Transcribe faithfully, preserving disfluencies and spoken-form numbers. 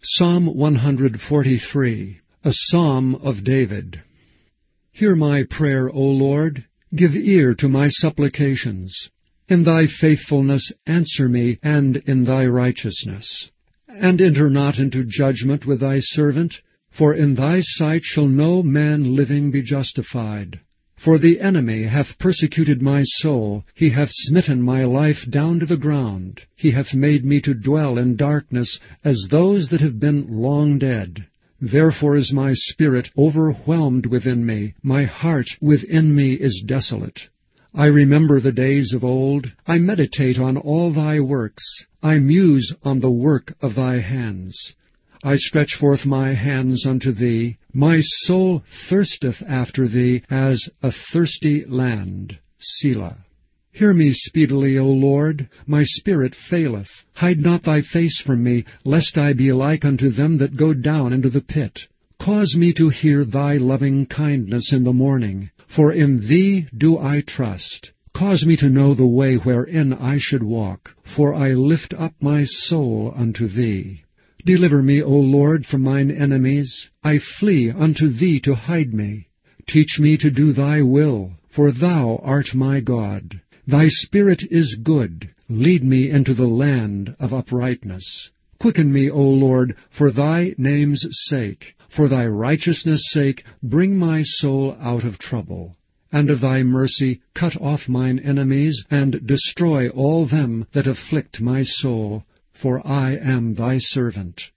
Psalm one forty-three, a psalm of David. Hear my prayer, O Lord. Give ear to my supplications. In thy faithfulness answer me, and in thy righteousness. And enter not into judgment with thy servant, for in thy sight shall no man living be justified. For the enemy hath persecuted my soul, he hath smitten my life down to the ground. He hath made me to dwell in darkness, as those that have been long dead. Therefore is my spirit overwhelmed within me, my heart within me is desolate. I remember the days of old, I meditate on all thy works, I muse on the work of thy hands. I stretch forth my hands unto thee. My soul thirsteth after thee as a thirsty land. Selah. Hear me speedily, O Lord. My spirit faileth. Hide not thy face from me, lest I be like unto them that go down into the pit. Cause me to hear thy loving kindness in the morning, for in thee do I trust. Cause me to know the way wherein I should walk, for I lift up my soul unto thee. Deliver me, O Lord, from mine enemies. I flee unto thee to hide me. Teach me to do thy will, for thou art my God. Thy Spirit is good. Lead me into the land of uprightness. Quicken me, O Lord, for thy name's sake. For thy righteousness' sake, bring my soul out of trouble. And of thy mercy cut off mine enemies, and destroy all them that afflict my soul. For I am thy servant.